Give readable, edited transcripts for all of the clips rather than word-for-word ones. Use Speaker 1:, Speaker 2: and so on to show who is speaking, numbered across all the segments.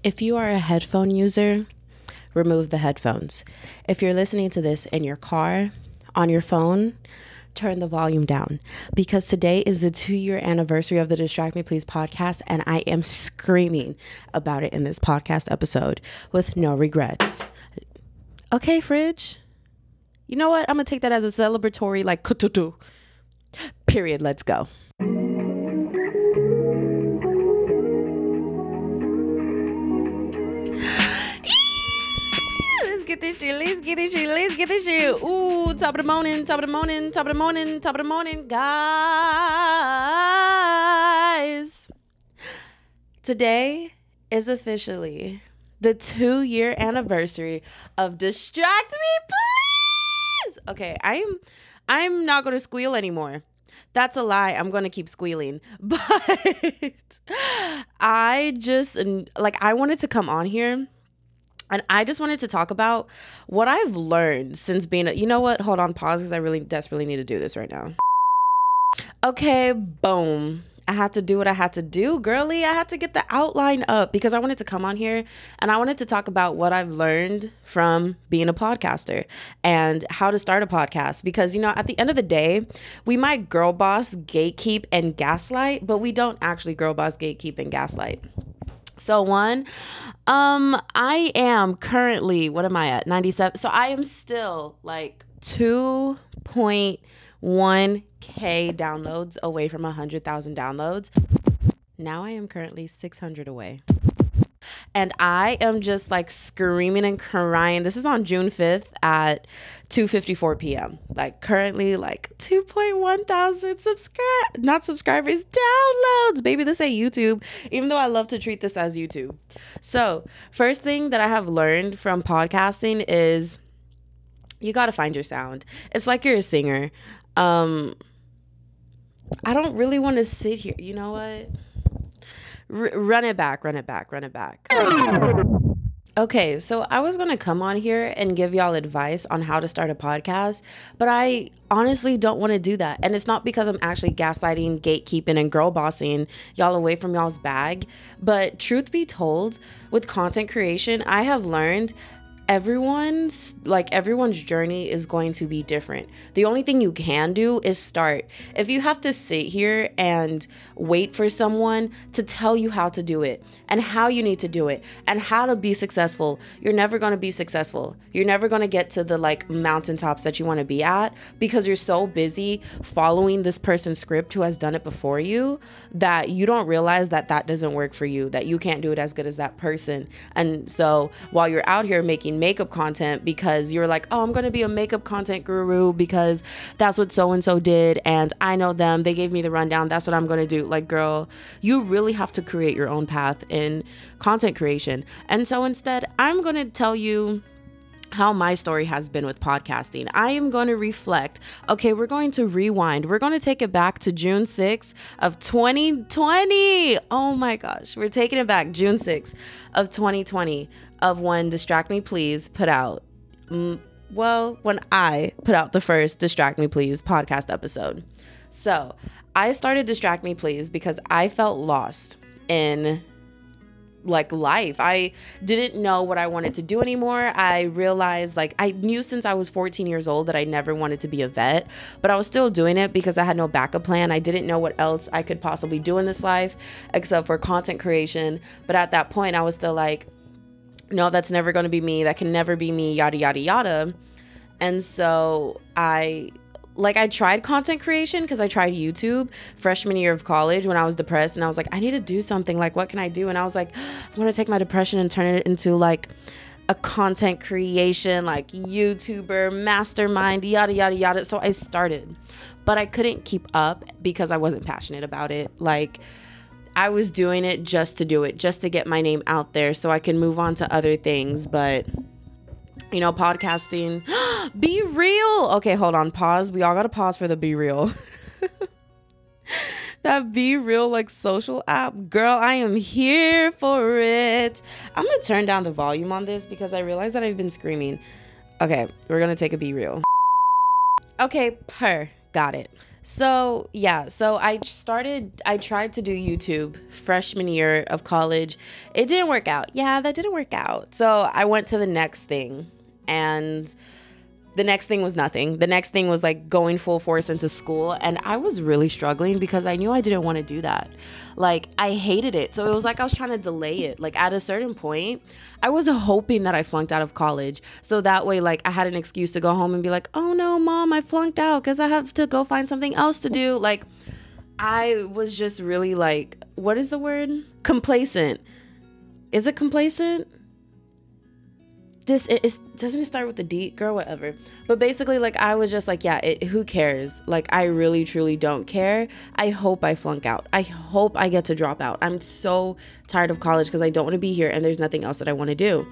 Speaker 1: If you are a headphone user, remove the headphones. If you're listening to this in your car, on your phone, turn the volume down, because today is the 2-year anniversary of the Distract Me Please podcast, and I am screaming about it in this podcast episode with no regrets. Okay, Fridge. You know what? I'm going to take that as a celebratory, like, kututu. Period. Let's go. Let's get this shit. Ooh, top of the morning, guys. Today is officially the 2-year anniversary of Distract Me Please. Okay, I'm not going to squeal anymore. That's a lie. I'm going to keep squealing. But I wanted to come on here and I just wanted to talk about what I've learned since being you know what? Hold on, pause, because I really desperately need to do this right now. Okay, boom. I had to do what I had to do, girly. I had to get the outline up because I wanted to come on here and I wanted to talk about what I've learned from being a podcaster and how to start a podcast. Because, you know, at the end of the day, we might girl boss, gatekeep, and gaslight, but we don't actually girl boss, gatekeep, and gaslight. So I am currently, what am I at? 97. So I am still like 2.1K downloads away from 100,000 downloads. Now I am currently 600 away. And I am just like screaming and crying. This is on June 5th at 2:54 p.m. Like currently like 2.1 thousand subscribers, downloads. Baby, this ain't YouTube, even though I love to treat this as YouTube. So first thing that I have learned from podcasting is you got to find your sound. It's like you're a singer. I don't really want to sit here. You know what? Run it back. Okay, so I was going to come on here and give y'all advice on how to start a podcast, but I honestly don't want to do that. And it's not because I'm actually gaslighting, gatekeeping, and girl bossing y'all away from y'all's bag. But truth be told, with content creation, I have learned everyone's journey is going to be different. The only thing you can do is start. If you have to sit here and wait for someone to tell you how to do it and how you need to do it and how to be successful, you're never going to be successful. You're never going to get to the like mountaintops that you want to be at because you're so busy following this person's script who has done it before you that you don't realize that that doesn't work for you, that you can't do it as good as that person. And so while you're out here making makeup content because you're like, oh, I'm going to be a makeup content guru because that's what so-and-so did and I know them, they gave me the rundown, that's what I'm going to do. Like, girl, you really have to create your own path in content creation. And so instead, I'm going to tell you how my story has been with podcasting. I am going to reflect. Okay, we're going to rewind. We're going to take it back to June 6th of 2020. Oh my gosh. We're taking it back June 6th of 2020 of when Distract Me Please put out, when I put out the first Distract Me Please podcast episode. So I started Distract Me Please because I felt lost in like life. I didn't know what I wanted to do anymore. I realized like I knew since I was 14 years old that I never wanted to be a vet, but I was still doing it because I had no backup plan. I didn't know what else I could possibly do in this life except for content creation. But at that point I was still like, no, that's never going to be me. That can never be me, yada, yada, yada. And so I tried content creation because I tried YouTube freshman year of college when I was depressed and I was like, I need to do something. Like, what can I do? And I was like, I'm going to take my depression and turn it into like a content creation, like YouTuber, mastermind, yada, yada, yada. So I started, but I couldn't keep up because I wasn't passionate about it. Like, I was doing it just to do it, just to get my name out there so I can move on to other things. But, you know, podcasting, Be Real. Okay, hold on, pause. We all got to pause for the Be Real. That Be Real like social app. Girl, I am here for it. I'm going to turn down the volume on this because I realized that I've been screaming. Okay, we're going to take a Be Real. Okay, Got it. So, yeah, so I tried to do YouTube freshman year of college. It didn't work out. Yeah, that didn't work out. So I went to the next thing, and the next thing was nothing. The next thing was like going full force into school. And I was really struggling because I knew I didn't want to do that. Like, I hated it. So it was like I was trying to delay it. Like, at a certain point, I was hoping that I flunked out of college. So that way, like, I had an excuse to go home and be like, oh no, mom, I flunked out because I have to go find something else to do. Like, I was just really like, what is the word? Complacent. Is it complacent? Doesn't it start with a D? Girl, whatever. But basically, like, I was just like, yeah, who cares? Like, I really, truly don't care. I hope I flunk out. I hope I get to drop out. I'm so tired of college because I don't want to be here and there's nothing else that I want to do.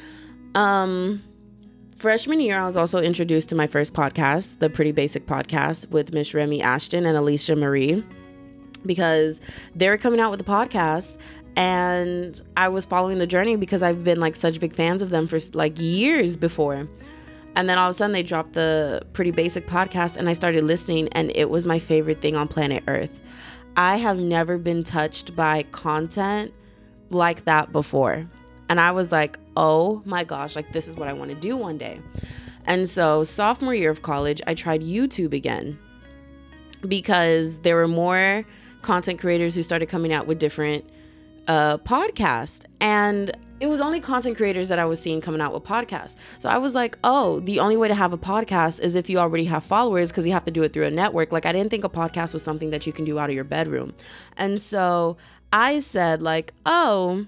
Speaker 1: Freshman year, I was also introduced to my first podcast, the Pretty Basic Podcast with Miss Remy Ashton and Alicia Marie, because they were coming out with a podcast. And I was following the journey because I've been like such big fans of them for like years before. And then all of a sudden they dropped the Pretty Basic Podcast and I started listening, and it was my favorite thing on planet Earth. I have never been touched by content like that before. And I was like, oh my gosh, like this is what I want to do one day. And so sophomore year of college, I tried YouTube again because there were more content creators who started coming out with different podcast, and it was only content creators that I was seeing coming out with podcasts. So I was like, oh, the only way to have a podcast is if you already have followers, because you have to do it through a network. Like, I didn't think a podcast was something that you can do out of your bedroom. And so I said like, oh,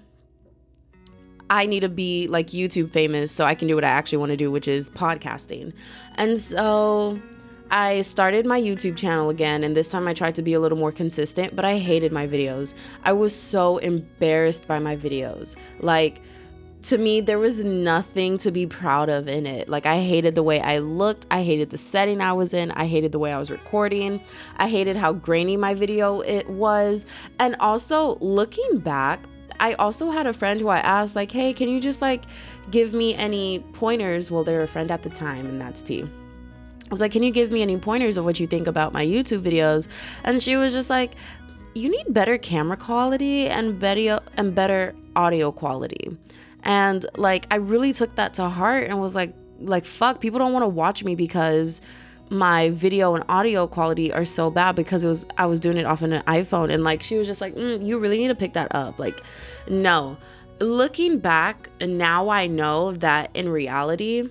Speaker 1: I need to be like YouTube famous so I can do what I actually want to do, which is podcasting. And so I started my YouTube channel again, and this time I tried to be a little more consistent, but I hated my videos. I was so embarrassed by my videos. Like, to me, there was nothing to be proud of in it. Like, I hated the way I looked. I hated the setting I was in. I hated the way I was recording. I hated how grainy my video it was. And also, looking back, I also had a friend who I asked, like, hey, can you just like give me any pointers? Well, they were a friend at the time, and that's T. I was like, can you give me any pointers of what you think about my YouTube videos? And she was just like, you need better camera quality and better audio quality. And like, I really took that to heart and was like, fuck, people don't want to watch me because my video and audio quality are so bad, because I was doing it off an iPhone. And like, she was just like, you really need to pick that up. Like, no. Looking back, now I know that in reality,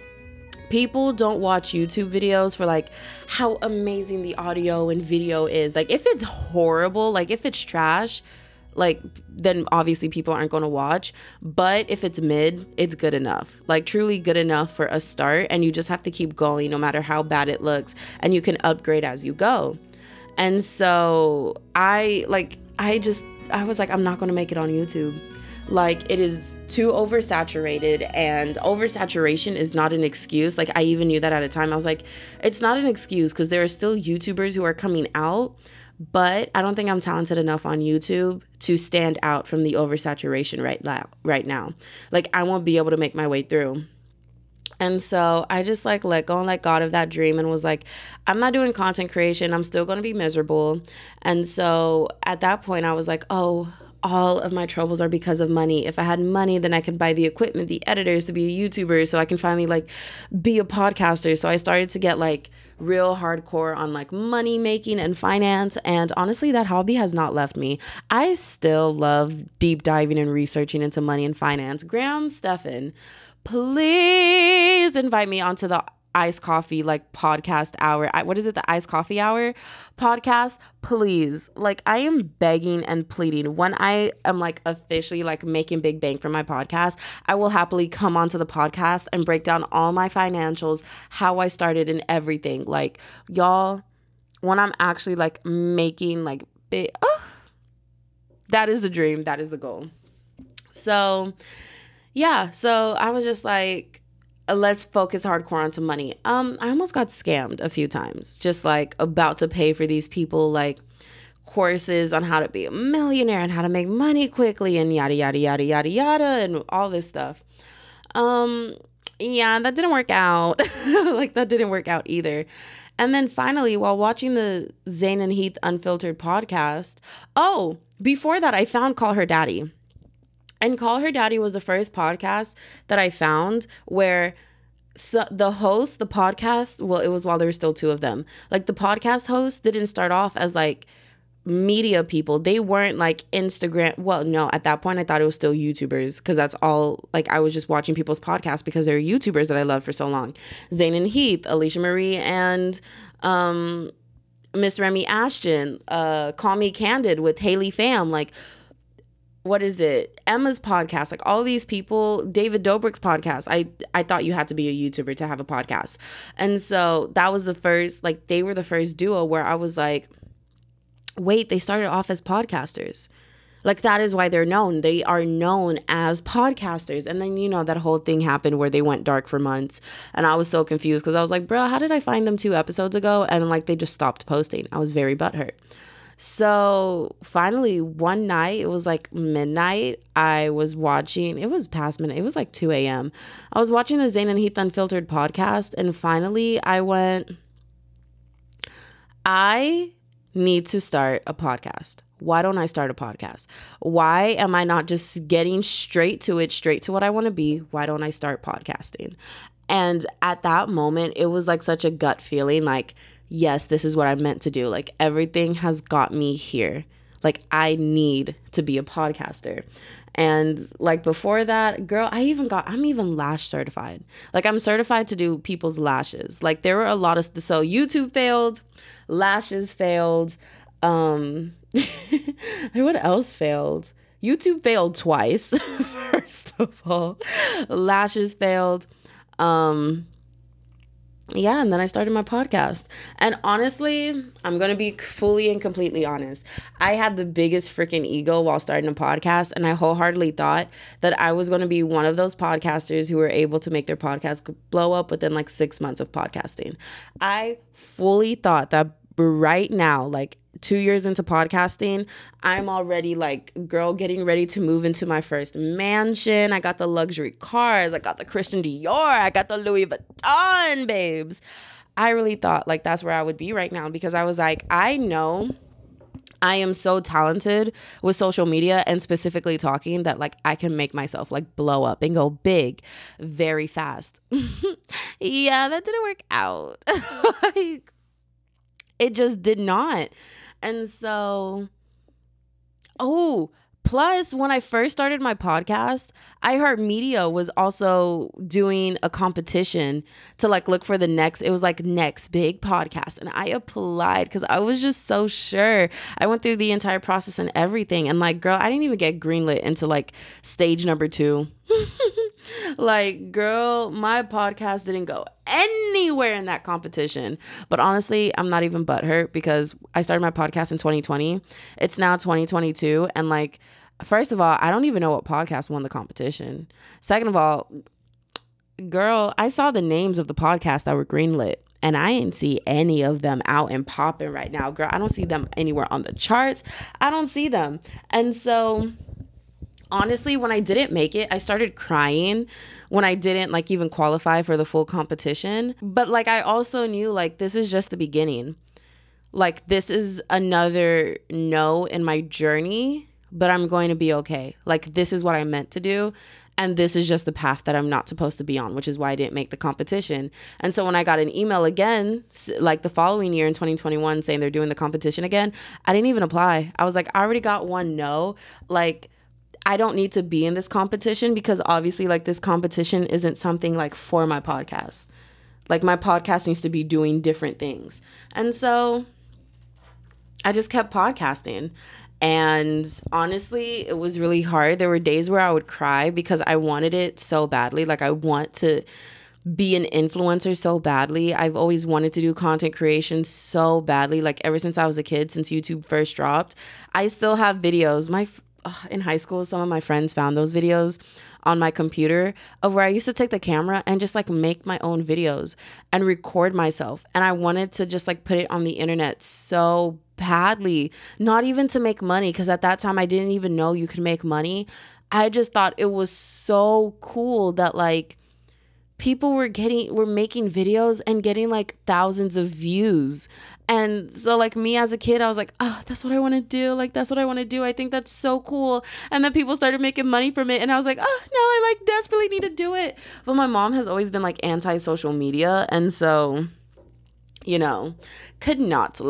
Speaker 1: people don't watch YouTube videos for like how amazing the audio and video is. Like, if it's horrible, like if it's trash, like then obviously people aren't going to watch. But if it's mid, it's good enough, like truly good enough for a start. And you just have to keep going no matter how bad it looks, and you can upgrade as you go. And so I was like, I'm not going to make it on YouTube. Like, it is too oversaturated, and oversaturation is not an excuse. Like, I even knew that at a time. I was like, it's not an excuse, because there are still YouTubers who are coming out, but I don't think I'm talented enough on YouTube to stand out from the oversaturation right now. Like, I won't be able to make my way through. And so I just like let go and let God of that dream, and was like, I'm not doing content creation. I'm still going to be miserable. And so at that point I was like, oh, all of my troubles are because of money. If I had money, then I could buy the equipment, the editors to be a YouTuber, so I can finally like be a podcaster. So I started to get like real hardcore on like money making and finance. And honestly, that hobby has not left me. I still love deep diving and researching into money and finance. Graham Stephan, please invite me onto the iced coffee like podcast hour. What is it? The iced coffee hour podcast? Please. Like, I am begging and pleading. When I am like officially like making big bank for my podcast, I will happily come onto the podcast and break down all my financials, how I started and everything. Like, y'all, when I'm actually like making like big, that is the dream. That is the goal. So yeah, so I was just like, let's focus hardcore onto money. I almost got scammed a few times, just like about to pay for these people like courses on how to be a millionaire and how to make money quickly and yada yada yada yada yada and all this stuff. Yeah, that didn't work out. Like, that didn't work out either. And then finally, while watching the Zayn and Heath Unfiltered podcast, before that, I found Call Her Daddy. And Call Her Daddy was the first podcast that I found where the host, the podcast, well, it was while there were still two of them. Like, the podcast host didn't start off as like media people. They weren't like Instagram. Well, no, at that point I thought it was still YouTubers, because that's all, like, I was just watching people's podcasts because they were YouTubers that I loved for so long. Zayn and Heath, Alicia Marie and Miss Remy Ashton, Call Me Candid with Haley Pham, like, what is it? Emma's podcast, like all these people, David Dobrik's podcast. I thought you had to be a YouTuber to have a podcast. And so that was the first, like, they were the first duo where I was like, wait, they started off as podcasters. Like, that is why they're known. They are known as podcasters. And then, you know, that whole thing happened where they went dark for months. And I was so confused because I was like, bro, how did I find them 2 episodes ago? And like, they just stopped posting. I was very butthurt. So finally, one night, it was like midnight, I was watching, it was past midnight, it was like 2 a.m. I was watching the Zayn and Heath Unfiltered podcast, and finally I went, I need to start a podcast. Why don't I start a podcast? Why am I not just getting straight to it, straight to what I want to be? Why don't I start podcasting? And at that moment, it was like such a gut feeling, like, yes, this is what I'm meant to do. Like, everything has got me here. Like, I need to be a podcaster. And like, before that, girl, I'm even lash certified. Like, I'm certified to do people's lashes. Like, there were a lot of, so YouTube failed, lashes failed. What else failed? YouTube failed twice, first of all. Lashes failed. Yeah, and then I started my podcast. And honestly, I'm going to be fully and completely honest. I had the biggest freaking ego while starting a podcast, and I wholeheartedly thought that I was going to be one of those podcasters who were able to make their podcast blow up within like 6 months of podcasting. I fully thought that right now, like 2 years into podcasting, I'm already like, girl, getting ready to move into my first mansion. I got the luxury cars. I got the Christian Dior. I got the Louis Vuitton, babes. I really thought like that's where I would be right now, because I was like, I know I am so talented with social media and specifically talking that like I can make myself like blow up and go big very fast. Yeah, that didn't work out. Like, it just did not. And so, plus when I first started my podcast, iHeartMedia was also doing a competition to like look for the next, it was like next big podcast. And I applied because I was just so sure. I went through the entire process and everything. And like, girl, I didn't even get greenlit into like stage number 2. Like, girl, my podcast didn't go anywhere in that competition. But honestly, I'm not even butthurt, because I started my podcast in 2020. It's now 2022. And like, first of all, I don't even know what podcast won the competition. Second of all, girl, I saw the names of the podcasts that were greenlit, and I didn't see any of them out and popping right now. Girl, I don't see them anywhere on the charts. I don't see them. And so honestly, when I didn't make it, I started crying when I didn't like even qualify for the full competition. But like, I also knew like, this is just the beginning. Like, this is another no in my journey, but I'm going to be okay. Like, this is what I meant to do. And this is just the path that I'm not supposed to be on, which is why I didn't make the competition. And so when I got an email again, like the following year in 2021, saying they're doing the competition again, I didn't even apply. I was like, I already got one no. Like, I don't need to be in this competition, because obviously like this competition isn't something like for my podcast. Like, my podcast needs to be doing different things. And so I just kept podcasting. And honestly, it was really hard. There were days where I would cry because I wanted it so badly. Like, I want to be an influencer so badly. I've always wanted to do content creation so badly. Like, ever since I was a kid, since YouTube first dropped, I still have videos. In high school, some of my friends found those videos on my computer of where I used to take the camera and just like make my own videos and record myself. And I wanted to just like put it on the internet so badly, not even to make money, because at that time I didn't even know you could make money. I just thought it was so cool that like people were making videos and getting like thousands of views. And so like me as a kid, I was like, oh, that's what I want to do. Like, that's what I want to do. I think that's so cool. And then people started making money from it. And I was like, oh, now I like desperately need to do it. But my mom has always been like anti-social media. And so, you know, could not.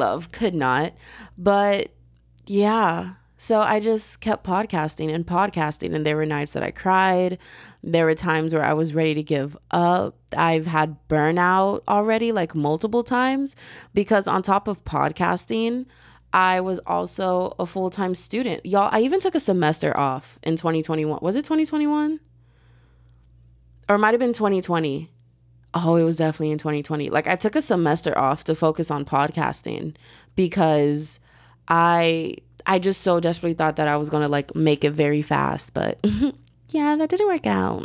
Speaker 1: But yeah. So I just kept podcasting. And there were nights that I cried. There were times where I was ready to give up. I've had burnout already, like multiple times, because on top of podcasting, I was also a full-time student. Y'all, I even took a semester off in 2021. Was it 2021? Or it might have been 2020. Oh, it was definitely in 2020. Like, I took a semester off to focus on podcasting because I just so desperately thought that I was going to like make it very fast, but yeah, that didn't work out.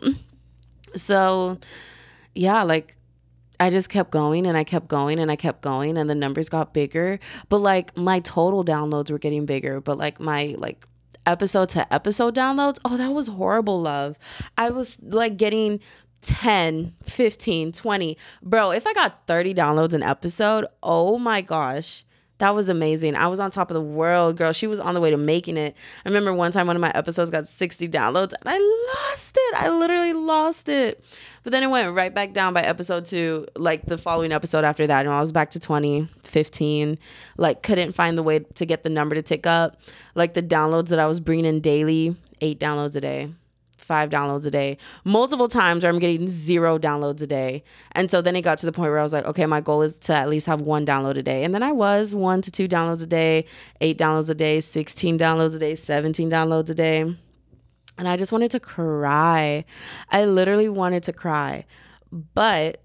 Speaker 1: So yeah, like I just kept going and I kept going and I kept going and the numbers got bigger, but like my total downloads were getting bigger, but like my like episode to episode downloads, oh, that was horrible, love. I was like getting 10, 15, 20. Bro, if I got 30 downloads an episode, oh my gosh. That was amazing. I was on top of the world, girl. She was on the way to making it. I remember one time one of my episodes got 60 downloads and I lost it. I literally lost it. But then it went right back down by episode 2, like the following episode after that. And I was back to 20, 15, like couldn't find the way to get the number to tick up. Like the downloads that I was bringing in daily, 8 downloads a day. 5 downloads a day, multiple times where I'm getting 0 downloads a day. And so then it got to the point where I was like, okay, my goal is to at least have 1 download a day. And then I was 1 to 2 downloads a day, 8 downloads a day, 16 downloads a day, 17 downloads a day. And I just wanted to cry. I literally wanted to cry. But,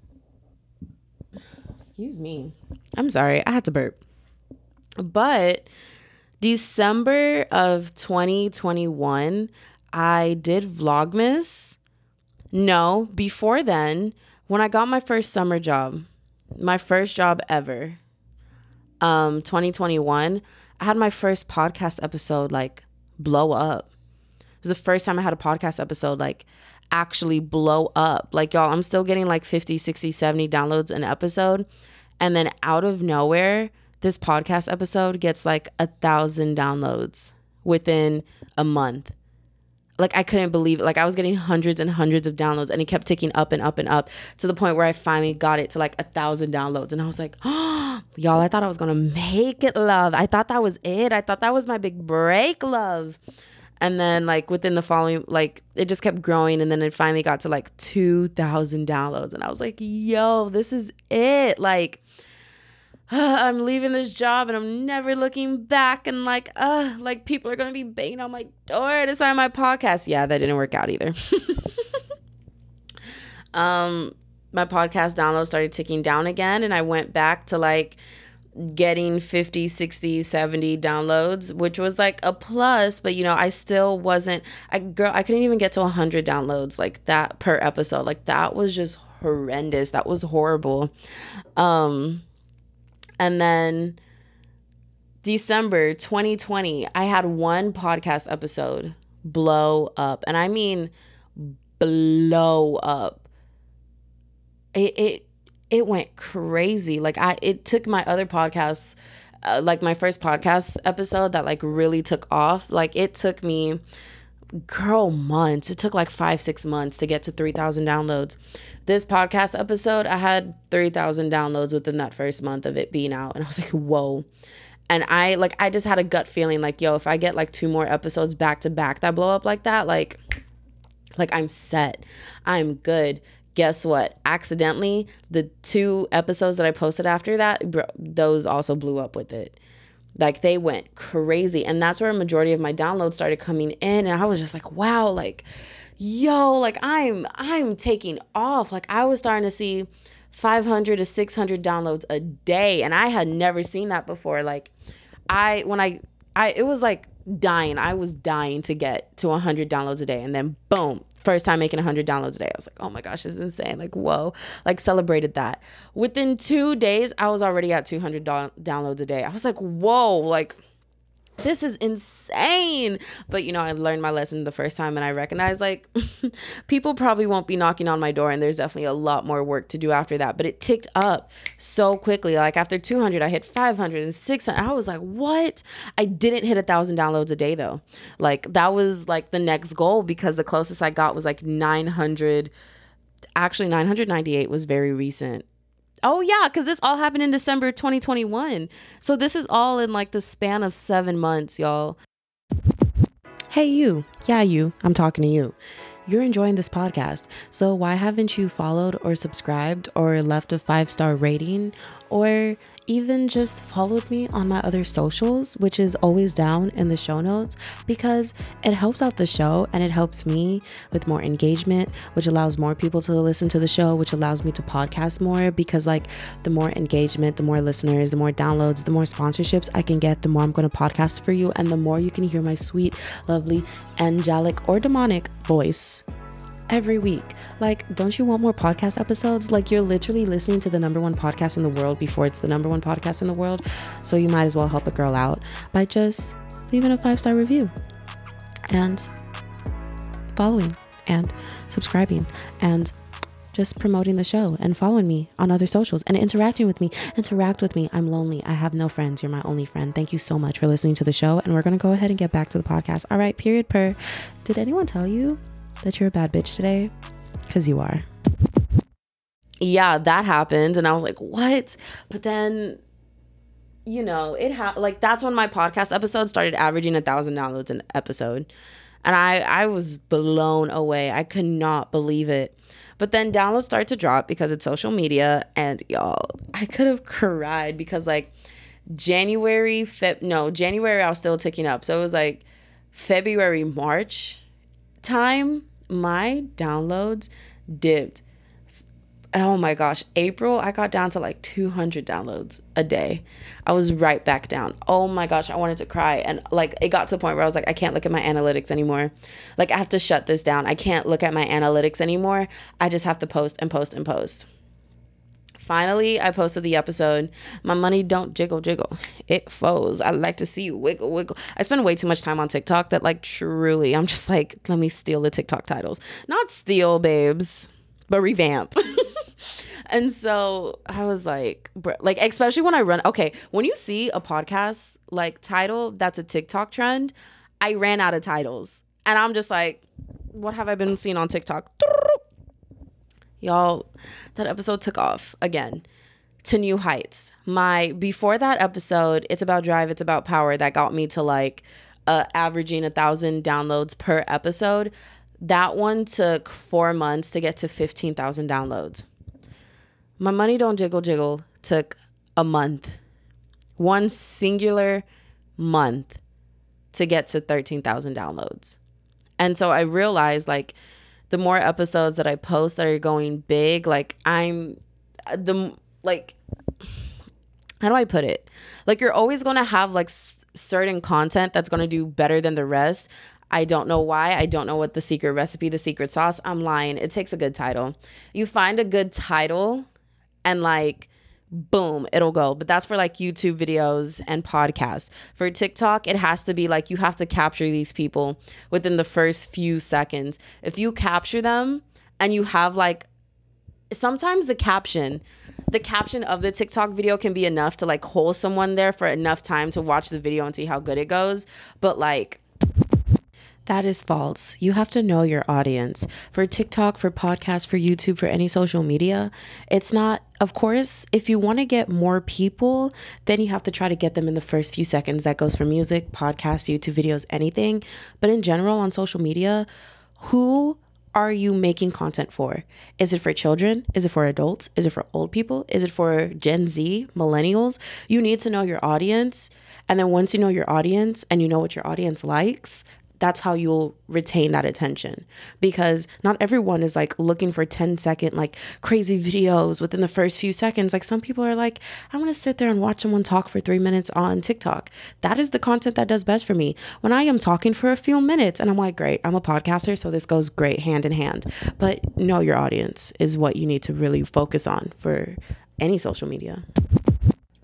Speaker 1: excuse me. I'm sorry. I had to burp. But December of 2021, I did Vlogmas. No, before then, when I got my first summer job, my first job ever, 2021, I had my first podcast episode like blow up. It was the first time I had a podcast episode like actually blow up. Like, y'all, I'm still getting like 50, 60, 70 downloads an episode. And then out of nowhere, this podcast episode gets like 1,000 downloads within a month. Like, I couldn't believe it. Like, I was getting hundreds and hundreds of downloads and it kept ticking up and up and up to the point where I finally got it to like 1,000 downloads. And I was like, oh, y'all, I thought I was going to make it, love. I thought that was it. I thought that was my big break, love. And then like within the following, like it just kept growing. And then it finally got to like 2,000 downloads. And I was like, yo, this is it. Like, I'm leaving this job and I'm never looking back, and like people are gonna be banging on my door to sign my podcast. Yeah, that didn't work out either. My podcast downloads started ticking down again, and I went back to like getting 50, 60, 70 downloads, which was like a plus, but you know, I still wasn't, I couldn't even get to 100 downloads like that per episode. Like, that was just horrendous. That was horrible. And then December 2020, I had 1 podcast episode blow up. And I mean blow up. It went crazy. Like, it took my other podcasts, like my first podcast episode that like really took off. Like, it took me, girl, months. It took like 5-6 months to get to 3,000 downloads. This podcast episode, I had 3,000 downloads within that first month of it being out. And I was like, whoa. And I just had a gut feeling like, yo, if I get like 2 more episodes back to back that blow up like that, like I'm set. I'm good. Guess what? Accidentally, the 2 episodes that I posted after that, those also blew up with it. Like, they went crazy. And that's where a majority of my downloads started coming in. And I was just like, wow, like, yo, like I'm taking off. Like, I was starting to see 500 to 600 downloads a day. And I had never seen that before. Like, it was like dying. I was dying to get to 100 downloads a day. And then boom, first time making 100 downloads a day. I was like, oh my gosh, this is insane. Like, whoa, like celebrated that. Within 2 days, I was already at 200 downloads a day. I was like, whoa, like this is insane. But I learned my lesson the first time, and I recognized like people probably won't be knocking on my door, and there's definitely a lot more work to do after that. But it ticked up so quickly. Like after 200, I hit 500 and 600. I was like, what? I didn't hit 1,000 downloads a day though. Like that was like the next goal, because the closest I got was like 900. Actually, 998 was very recent. Oh yeah, because this all happened in December 2021. So this is all in like the span of 7 months, y'all. Hey you. Yeah, you. I'm talking to you. You're enjoying this podcast. So why haven't you followed or subscribed or left a 5-star rating, or even just followed me on my other socials, which is always down in the show notes, because it helps out the show and it helps me with more engagement, which allows more people to listen to the show, which allows me to podcast more, because like the more engagement, the more listeners, the more downloads, the more sponsorships I can get, the more I'm going to podcast for you, and the more you can hear my sweet, lovely, angelic or demonic voice every week. Like, don't you want more podcast episodes? Like, you're literally listening to the #1 podcast in the world before it's the #1 podcast in the world. So you might as well help a girl out by just leaving a 5-star review and following and subscribing and just promoting the show and following me on other socials and interacting with me. Interact with me. I'm lonely. I have no friends. You're my only friend. Thank you so much for listening to the show. And we're going to go ahead and get back to the podcast. All right, period per. Did anyone tell you that you're a bad bitch today? Because you are. Yeah, that happened. And I was like, what? But then, like that's when my podcast episode started averaging 1,000 downloads an episode. And I was blown away. I could not believe it. But then downloads started to drop because it's social media. And y'all, I could have cried, because like January, I was still ticking up. So it was like February, March time, my downloads dipped. Oh my gosh, April, I got down to like 200 downloads a day. I was right back down. Oh my gosh, I wanted to cry. And like it got to the point where I was like, I can't look at my analytics anymore. Like I have to shut this down. I can't look at my analytics anymore. I just have to post and post and post. Finally, I posted the episode. My money don't jiggle, jiggle. It foes. I like to see you wiggle, wiggle. I spend way too much time on TikTok that like truly, I'm just like, let me steal the TikTok titles. Not steal, babes, but revamp. And so I was like, like, especially when I run. Okay, when you see a podcast like title that's a TikTok trend, I ran out of titles. And I'm just like, what have I been seeing on TikTok? Y'all, that episode took off again to new heights. Before that episode, It's About Drive, It's About Power, that got me to like averaging 1,000 downloads per episode. That one took 4 months to get to 15,000 downloads. My money don't jiggle, jiggle took a month, one singular month, to get to 13,000 downloads. And so I realized like the more episodes that I post that are going big, like how do I put it? Like you're always going to have like certain content that's going to do better than the rest. I don't know why. I don't know what the secret recipe, the secret sauce. I'm lying. It takes a good title. You find a good title and like, boom, it'll go. But that's for like YouTube videos and podcasts. For TikTok, it has to be like you have to capture these people within the first few seconds. If you capture them and you have like, sometimes the caption of the TikTok video can be enough to like hold someone there for enough time to watch the video and see how good it goes. But like, that is false. You have to know your audience. For TikTok, for podcasts, for YouTube, for any social media, it's not, of course, if you want to get more people, then you have to try to get them in the first few seconds. That goes for music, podcasts, YouTube videos, anything. But in general, on social media, who are you making content for? Is it for children? Is it for adults? Is it for old people? Is it for Gen Z, millennials? You need to know your audience. And then once you know your audience and you know what your audience likes, that's how you'll retain that attention, because not everyone is like looking for 10-second like crazy videos within the first few seconds. Like some people are like, I want to sit there and watch someone talk for 3 minutes on TikTok. That is the content that does best for me. When I am talking for a few minutes and I'm like, great, I'm a podcaster, so this goes great hand in hand. But know your audience is what you need to really focus on for any social media.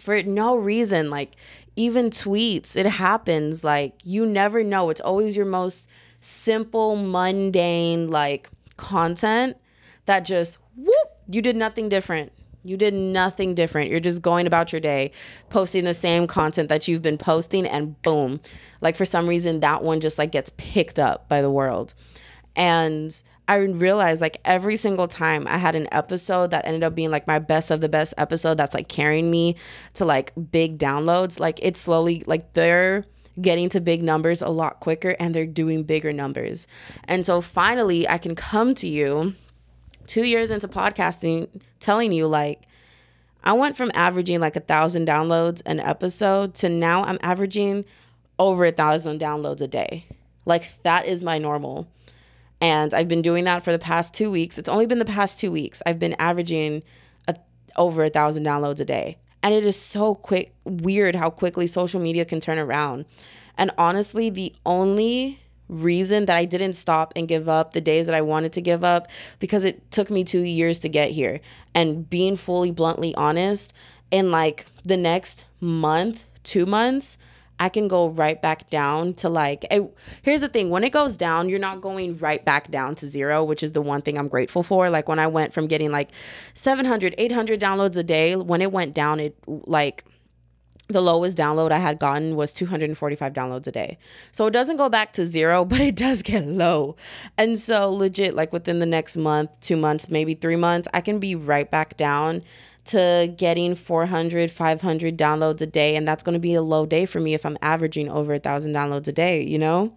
Speaker 1: for no reason. Like, even tweets, it happens. Like, you never know. It's always your most simple, mundane, like, content that just whoop, you did nothing different. You did nothing different. You're just going about your day, posting the same content that you've been posting, and boom, like, for some reason that one just like gets picked up by the world. And I realized, like, every single time I had an episode that ended up being like my best of the best episode that's like carrying me to like big downloads, like, it's slowly like they're getting to big numbers a lot quicker and they're doing bigger numbers. And so finally I can come to you 2 years into podcasting telling you, like, I went from averaging like 1,000 downloads an episode to now I'm averaging over 1,000 downloads a day. Like, that is my normal. And I've been doing that for the past 2 weeks. It's only been the past 2 weeks. I've been averaging over 1,000 downloads a day. And it is so weird how quickly social media can turn around. And honestly, the only reason that I didn't stop and give up the days that I wanted to give up, because it took me 2 years to get here. And being fully bluntly honest, in like the next month, 2 months, I can go right back down to like, here's the thing, when it goes down, you're not going right back down to zero, which is the one thing I'm grateful for. Like, when I went from getting like 700, 800 downloads a day, when it went down, it like, the lowest download I had gotten was 245 downloads a day. So it doesn't go back to zero, but it does get low. And so legit, like, within the next month, 2 months, maybe 3 months, I can be right back down to getting 400, 500 downloads a day. And that's going to be a low day for me if I'm averaging over 1,000 downloads a day, you know?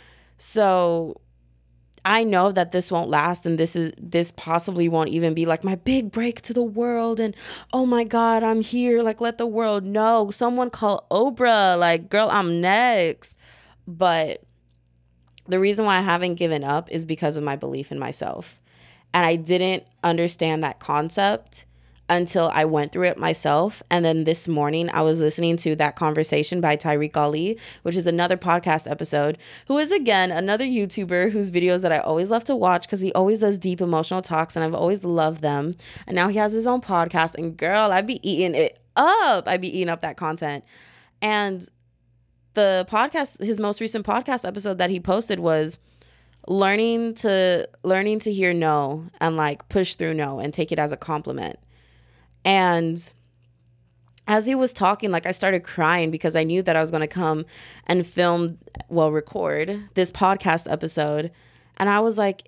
Speaker 1: So I know that this won't last, and this possibly won't even be like my big break to the world and, oh my God, I'm here, like, let the world know. Someone call Oprah, like, girl, I'm next. But the reason why I haven't given up is because of my belief in myself. And I didn't understand that concept until I went through it myself. And then this morning I was listening to That Conversation by Tyreek Ali, which is another podcast episode, who is, again, another YouTuber whose videos that I always love to watch because he always does deep emotional talks and I've always loved them. And now he has his own podcast, and girl, I be eating it up. I be eating up that content. And the podcast, his most recent podcast episode that he posted was learning to hear no and like push through no and take it as a compliment. And as he was talking, like, I started crying because I knew that I was going to come and record this podcast episode. And I was like,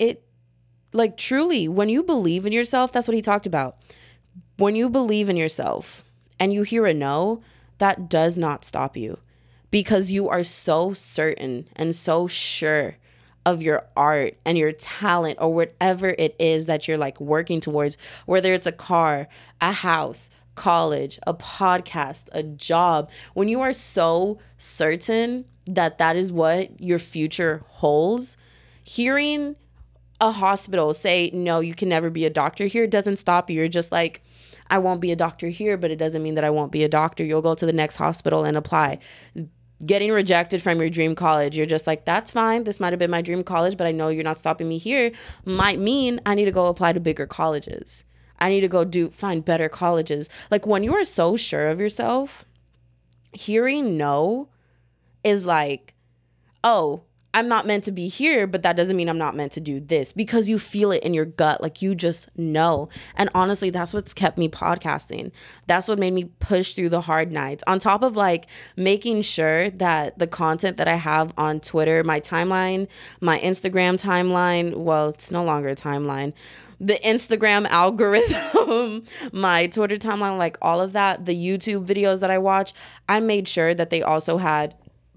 Speaker 1: truly, when you believe in yourself, that's what he talked about. When you believe in yourself and you hear a no, that does not stop you, because you are so certain and so sure of your art and your talent or whatever it is that you're like working towards, whether it's a car, a house, college, a podcast, a job. When you are so certain that that is what your future holds, hearing a hospital say, no, you can never be a doctor here, doesn't stop you. You're just like, I won't be a doctor here, but it doesn't mean that I won't be a doctor. You'll go to the next hospital and apply. Getting rejected from your dream college, you're just like, that's fine. This might have been my dream college, but I know you're not stopping me here. Might mean I need to go apply to bigger colleges. I need to go find better colleges. Like, when you are so sure of yourself, hearing no is like, oh, I'm not meant to be here, but that doesn't mean I'm not meant to do this, because you feel it in your gut. Like, you just know. And honestly, that's what's kept me podcasting. That's what made me push through the hard nights, on top of like making sure that the content that I have on Twitter, my timeline, my Instagram timeline, well, it's no longer a timeline, the Instagram algorithm, my Twitter timeline, like all of that, the YouTube videos that I watch, I made sure that they also had,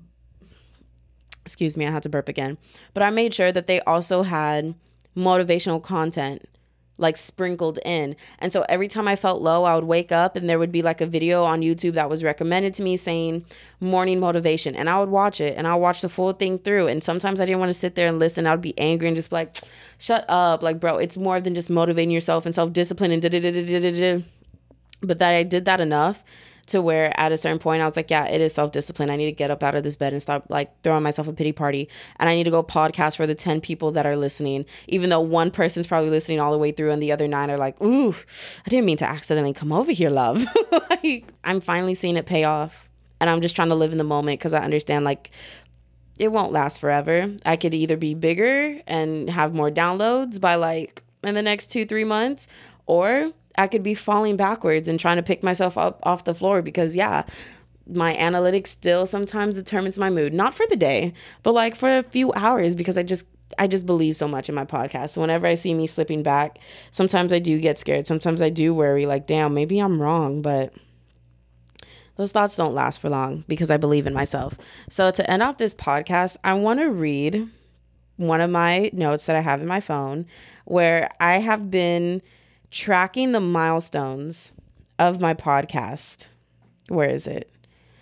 Speaker 1: excuse me, I had to burp again. But I made sure that they also had motivational content like sprinkled in. And so every time I felt low, I would wake up and there would be like a video on YouTube that was recommended to me saying morning motivation. And I would watch it and I'll watch the full thing through. And sometimes I didn't want to sit there and listen. I would be angry and just be like, shut up. Like, bro, it's more than just motivating yourself and self-discipline and da-da-da-da-da-da. But that I did that enough to where at a certain point I was like, yeah, it is self-discipline. I need to get up out of this bed and stop like throwing myself a pity party. And I need to go podcast for the 10 people that are listening, even though one person's probably listening all the way through and the other 9 are like, ooh, I didn't mean to accidentally come over here, love. Like, I'm finally seeing it pay off. And I'm just trying to live in the moment because I understand like it won't last forever. I could either be bigger and have more downloads by like in the next 2-3 months, or I could be falling backwards and trying to pick myself up off the floor because, yeah, my analytics still sometimes determines my mood. Not for the day, but like for a few hours because I just believe so much in my podcast. So whenever I see me slipping back, sometimes I do get scared. Sometimes I do worry like, damn, maybe I'm wrong. But those thoughts don't last for long because I believe in myself. So to end off this podcast, I want to read one of my notes that I have in my phone where I have been tracking the milestones of my podcast. Where is it?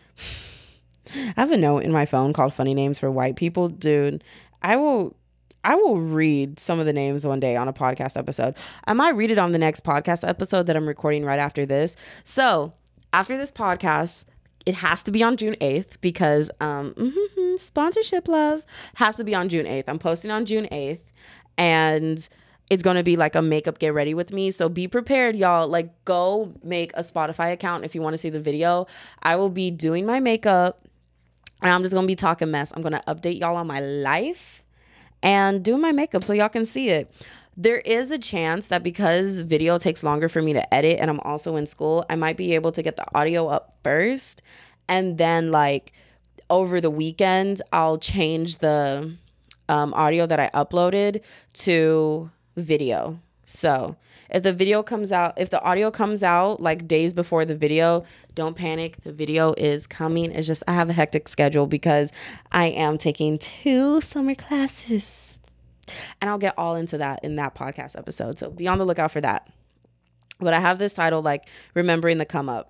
Speaker 1: I have a note in my phone called Funny Names for White People. Dude, I will read some of the names one day on a podcast episode. I might read it on the next podcast episode that I'm recording right after this. So after this podcast, it has to be on June 8th because sponsorship love has to be on June 8th. I'm posting on June 8th and it's going to be like a makeup get ready with me. So be prepared, y'all. Like, go make a Spotify account if you want to see the video. I will be doing my makeup and I'm just going to be talking mess. I'm going to update y'all on my life and do my makeup so y'all can see it. There is a chance that because video takes longer for me to edit and I'm also in school, I might be able to get the audio up first. And then like over the weekend, I'll change the audio that I uploaded to video. So if the audio comes out like days before the video, don't panic. The video is coming. It's just I have a hectic schedule because I am taking 2 summer classes. And I'll get all into that in that podcast episode. So be on the lookout for that. But I have this title like Remembering the Come Up.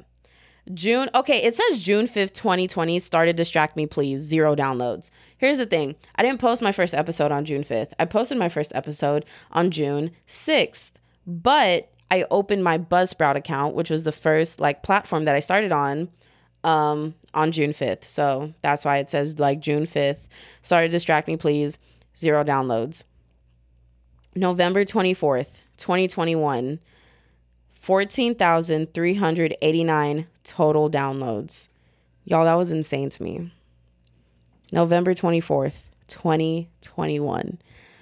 Speaker 1: It says June 5th, 2020 started Distract Me Please, 0 downloads. Here's the thing. I didn't post my first episode on June 5th. I posted my first episode on June 6th. But I opened my Buzzsprout account, which was the first like platform that I started on June 5th. So that's why it says like June 5th started Distract Me Please, 0 downloads. November 24th, 2021, 14,389 total downloads. Y'all, that was insane to me. November 24th, 2021,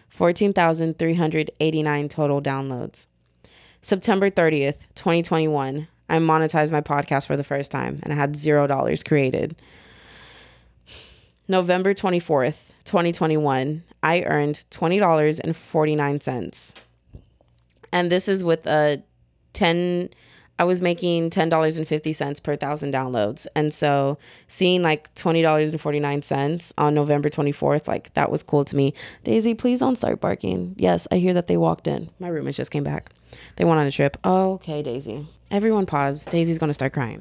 Speaker 1: 14,389 total downloads. September 30th, 2021, I monetized my podcast for the first time and I had $0 created. November 24th, 2021, I earned $20.49. And this is with I was making $10.50 per 1,000 downloads. And so seeing like $20.49 on November 24th, like that was cool to me. Daisy, please don't start barking. Yes, I hear that they walked in. My roommates just came back. They went on a trip. Oh, okay, Daisy. Everyone pause. Daisy's going to start crying.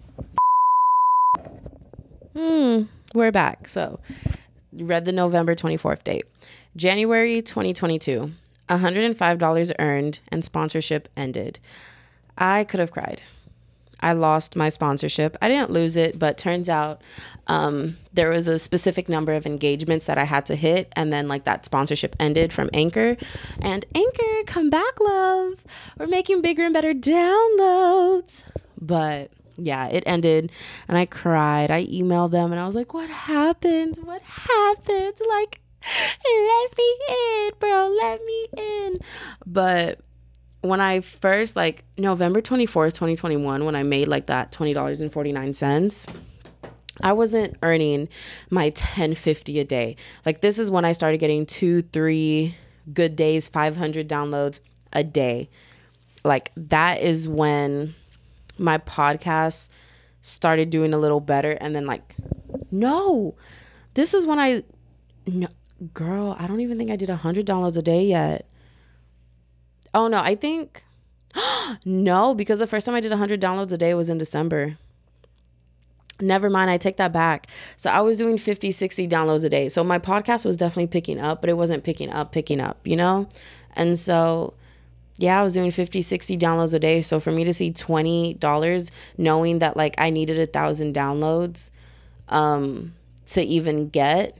Speaker 1: We're back. So read the November 24th date. January 2022, $105 earned and sponsorship ended. I could have cried. I lost my sponsorship. I didn't lose it, but turns out there was a specific number of engagements that I had to hit, and then like that sponsorship ended from Anchor. And Anchor, come back, love. We're making bigger and better downloads. But yeah, it ended, and I cried. I emailed them, and I was like, "What happened? What happened? Like, let me in, bro. Let me in." But when I first, like November 24th, 2021, when I made like that $20.49, I wasn't earning my $10.50 a day. Like this is when I started getting 2-3 good days, 500 downloads a day. Like that is when my podcast started doing a little better. And then like, this was when girl, I don't even think I did 100 downloads a day yet. Oh, no, I think, no, because the first time I did 100 downloads a day was in December. Never mind, I take that back. So I was doing 50, 60 downloads a day. So my podcast was definitely picking up, but it wasn't picking up, you know? And so, yeah, I was doing 50, 60 downloads a day. So for me to see $20, knowing that like I needed 1,000 downloads to even get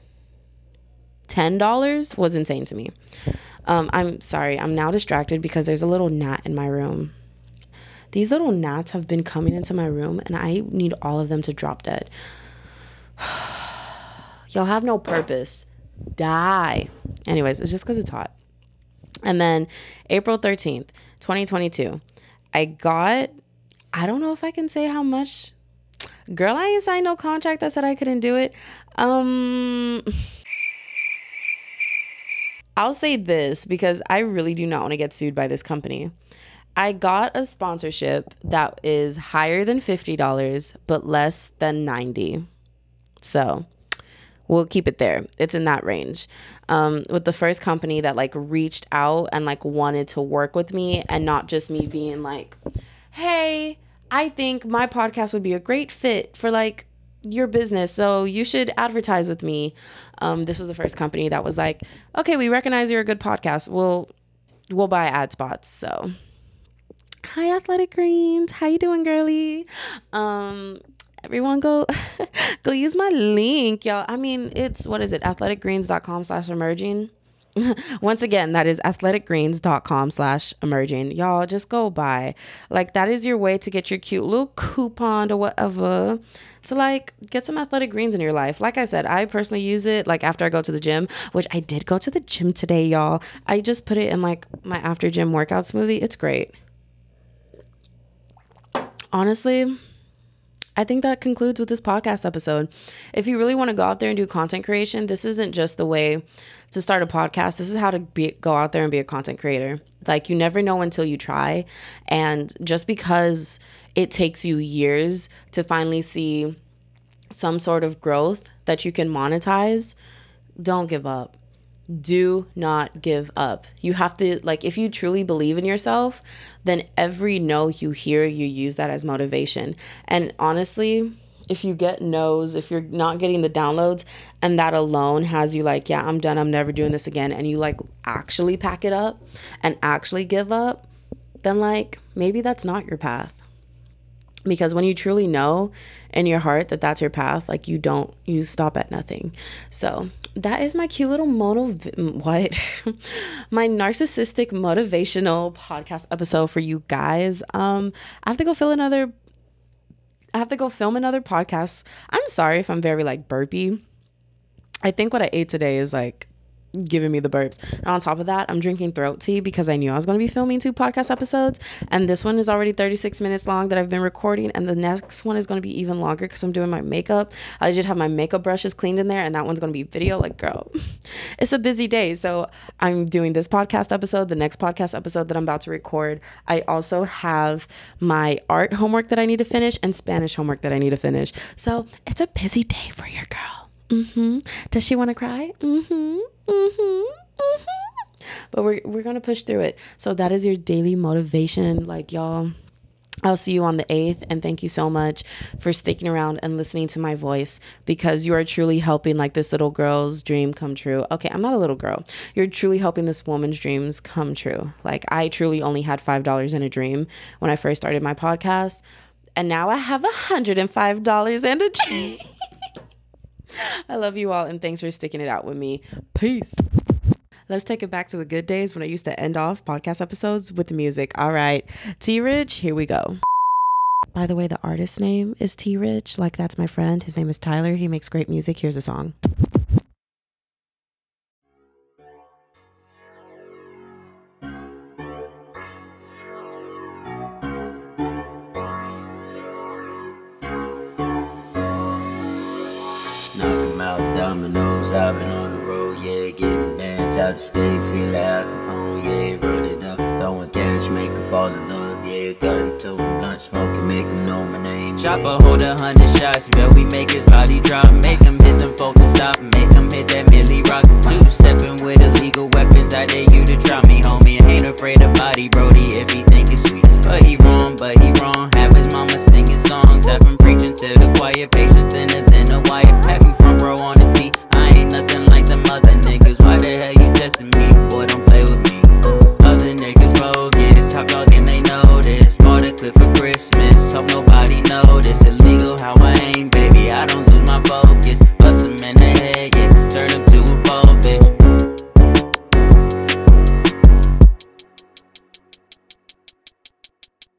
Speaker 1: $10 was insane to me. I'm sorry, I'm now distracted because there's a little gnat in my room. These little gnats have been coming into my room and I need all of them to drop dead. Y'all have no purpose. Die. Anyways, it's just because it's hot. And then April 13th, 2022, I don't know if I can say how much. Girl, I ain't signed no contract that said I couldn't do it. I'll say this because I really do not want to get sued by this company. I got a sponsorship that is higher than $50, but less than $90. So we'll keep it there. It's in that range. With the first company that like reached out and like wanted to work with me, and not just me being like, hey, I think my podcast would be a great fit for like your business, so you should advertise with me. This was the first company that was like, okay, we recognize you're a good podcast. We'll buy ad spots. So hi, Athletic Greens. How you doing, girly? Everyone go use my link, y'all. I mean, it's, what is it? athleticgreens.com/emerging. Once again, that is athleticgreens.com/emerging. Y'all just go buy. Like, that is your way to get your cute little coupon or whatever to like get some athletic greens in your life. Like I said, I personally use it like after I go to the gym, which I did go to the gym today, y'all. I just put it in like my after gym workout smoothie. It's great. Honestly, I think that concludes with this podcast episode. If you really want to go out there and do content creation, this isn't just the way to start a podcast. This is how to go out there and be a content creator. Like, you never know until you try. And just because it takes you years to finally see some sort of growth that you can monetize, don't give up. Do not give up. You have to, like, if you truly believe in yourself, then every no you hear, you use that as motivation. And honestly, if you get no's, if you're not getting the downloads, and that alone has you like, yeah, I'm done, I'm never doing this again, and you like actually pack it up and actually give up, then like maybe that's not your path. Because when you truly know in your heart that that's your path, like you stop at nothing. So that is my cute little my narcissistic motivational podcast episode for you guys. I have to go film another podcast. I'm sorry if I'm very like burpy. I think what I ate today is like giving me the burps. And on top of that, I'm drinking throat tea because I knew I was going to be filming 2 podcast episodes, and this one is already 36 minutes long that I've been recording, and the next one is going to be even longer because I'm doing my makeup. I just have my makeup brushes cleaned in there, and that one's going to be video. Like, girl, it's a busy day. So I'm doing this podcast episode, the next podcast episode that I'm about to record. I also have my art homework that I need to finish and Spanish homework that I need to finish. So it's a busy day for your girl. Does she want to cry? But we're gonna push through it. So that is your daily motivation. Like, y'all, I'll see you on the 8th, and thank you so much for sticking around and listening to my voice, because you are truly helping like this little girl's dream come true. Okay, I'm not a little girl. You're truly helping this woman's dreams come true. Like, I truly only had $5 in a dream when I first started my podcast, and now I have $105 and a dream. I love you all, and thanks for sticking it out with me. Peace. Let's take it back to the good days when I used to end off podcast episodes with the music. All right, T Rich, here we go. By the way, the artist's name is T Rich. Like, that's my friend. His name is Tyler. He makes great music. Here's a song.
Speaker 2: Dominoes, I've been on the road, yeah, getting bands out the state, feel like Al Capone, yeah, run it up, throwing cash, make them fall in love, yeah, got into them, blunt smoking, make them know my name, yeah. Chopper hold 100 shots, bet we make his body drop, make him hit them focus stop, make him hit that Millie Rock, 2-stepping with illegal weapons, I dare you to drop me, homie, ain't afraid of body, Brody, if he think it's sweet, but he wrong, have his mama singing songs, have him preaching to the choir, patience thinner than a wire, have you front row on the T, I ain't nothing like them other niggas, why the hell you testing me, boy, don't play with me, other niggas bogus, this, top dog and they know this. Bought a clip for Christmas, hope nobody notice. Illegal how I aim, baby, I don't lose my focus.